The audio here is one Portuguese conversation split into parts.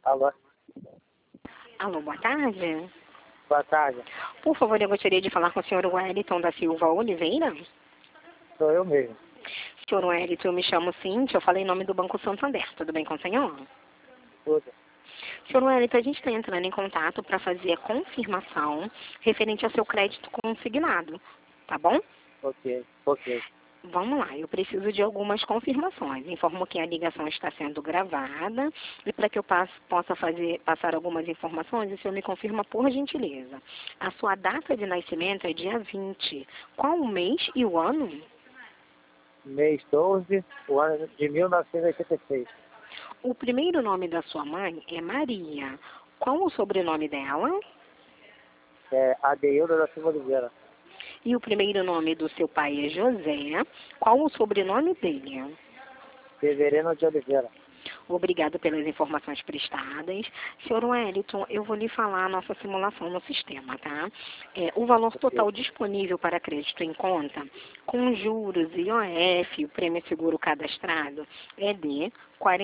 Alô, Alô, boa tarde. boa tarde. Por favor, eu gostaria de falar com o senhor Wellington da Silva Oliveira. Sou eu mesmo. Senhor Wellington, eu me chamo Cíntia, eu falei em nome do Banco Santander. Tudo bem com o senhor? Tudo. Senhor Wellington, a gente está entrando em contato para fazer a confirmação referente ao seu crédito consignado. Tá bom? Ok. Vamos lá, eu preciso de algumas confirmações. Informo que a ligação está sendo gravada e para que eu possa passar algumas informações, o senhor me confirma por gentileza. A sua data de nascimento é dia 20. Qual o mês e o ano? Mês 12, o ano de 1986. O primeiro nome da sua mãe é Maria. Qual o sobrenome dela? Adeildo da Silva Oliveira. E o primeiro nome do seu pai é José. Qual o sobrenome dele? Severino de Oliveira. Obrigado pelas informações prestadas. Senhor Wellington, eu vou lhe falar a nossa simulação no sistema, tá? O valor total disponível para crédito em conta, com juros, IOF, o prêmio seguro cadastrado, é de R$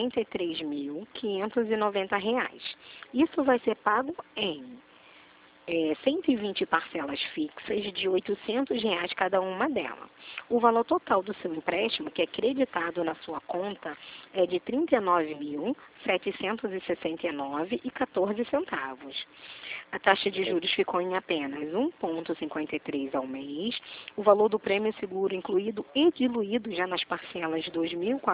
43.590. Isso vai ser pago em 120 parcelas fixas de R$ 800 cada uma delas. O valor total do seu empréstimo, que é creditado na sua conta, é de R$ 39.769,14. A taxa de juros ficou em apenas 1,53 ao mês. O valor do prêmio seguro incluído e diluído já nas parcelas de R$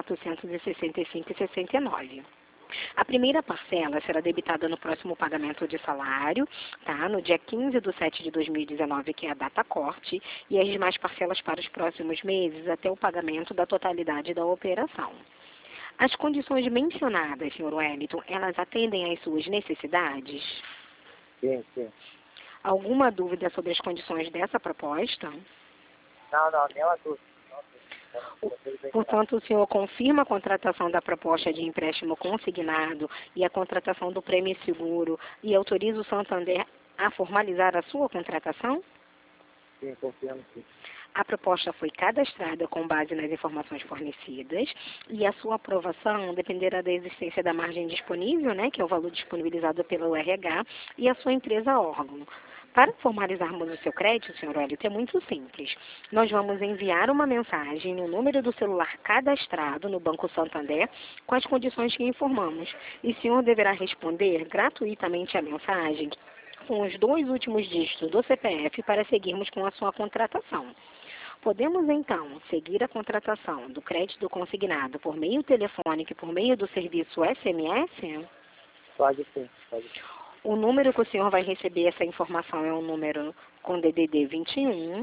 2.465,69. A primeira parcela será debitada no próximo pagamento de salário, tá? No dia 15/7/2019, que é a data corte, e as demais parcelas para os próximos meses até o pagamento da totalidade da operação. As condições mencionadas, senhor Wellington, elas atendem às suas necessidades? Sim. Alguma dúvida sobre as condições dessa proposta? Não, nenhuma dúvida. Portanto, o senhor confirma a contratação da proposta de empréstimo consignado e a contratação do prêmio seguro e autoriza o Santander a formalizar a sua contratação? Sim, confirmo sim. A proposta foi cadastrada com base nas informações fornecidas e a sua aprovação dependerá da existência da margem disponível, né, que é o valor disponibilizado pelo RH, e a sua empresa órgão. Para formalizarmos o seu crédito, senhor Wellington, é muito simples. Nós vamos enviar uma mensagem no número do celular cadastrado no Banco Santander com as condições que informamos. E o senhor deverá responder gratuitamente a mensagem com os 2 últimos dígitos do CPF para seguirmos com a sua contratação. Podemos, então, seguir a contratação do crédito consignado por meio telefônico e por meio do serviço SMS? Pode sim. O número que o senhor vai receber essa informação é um número com DDD 21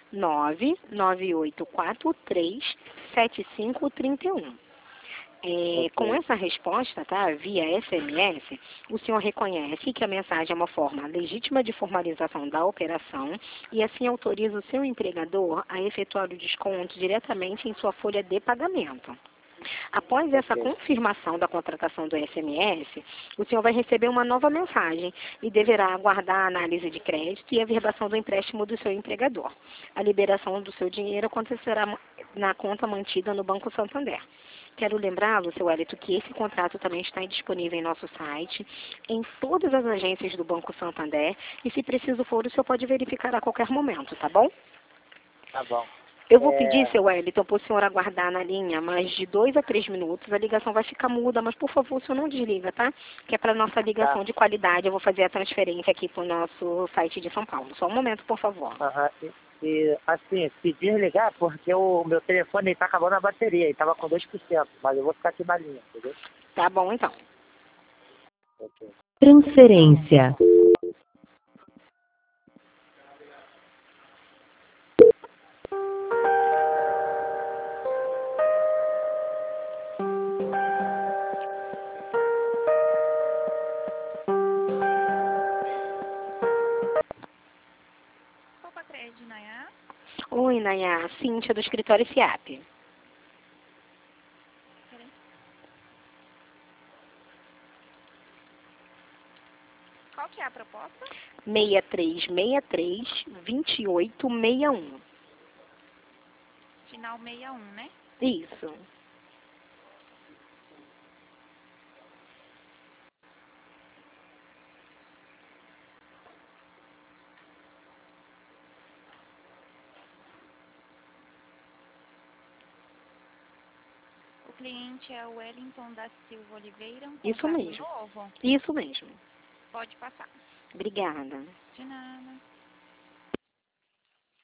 99843 7531. Com essa resposta, tá, via SMS, o senhor reconhece que a mensagem é uma forma legítima de formalização da operação e assim autoriza o seu empregador a efetuar o desconto diretamente em sua folha de pagamento. Após essa confirmação da contratação do SMS, o senhor vai receber uma nova mensagem e deverá aguardar a análise de crédito e a verbação do empréstimo do seu empregador. A liberação do seu dinheiro acontecerá na conta mantida no Banco Santander. Quero lembrá-lo, seu Wellington, que esse contrato também está disponível em nosso site, em todas as agências do Banco Santander, e se preciso for, o senhor pode verificar a qualquer momento, tá bom? Tá bom. Eu vou pedir, seu Wellington, para o senhor aguardar na linha mais de 2 a 3 minutos. A ligação vai ficar muda, mas por favor, o senhor não desliga, tá? Que é para nossa ligação de qualidade. Eu vou fazer a transferência aqui para o nosso site de São Paulo. Só um momento, por favor. E assim, se desligar, porque o meu telefone está acabando a bateria, ele estava com 2%, mas eu vou ficar aqui na linha, entendeu? Tá bom, então. Transferência. Oi, Nayá. Cíntia, do escritório FIAP. Qual que é a proposta? 6363-2861. Final 61, né? Isso. cliente é o Wellington da Silva Oliveira, um Isso contato mesmo. novo. Isso mesmo. Pode passar. Obrigada. De nada.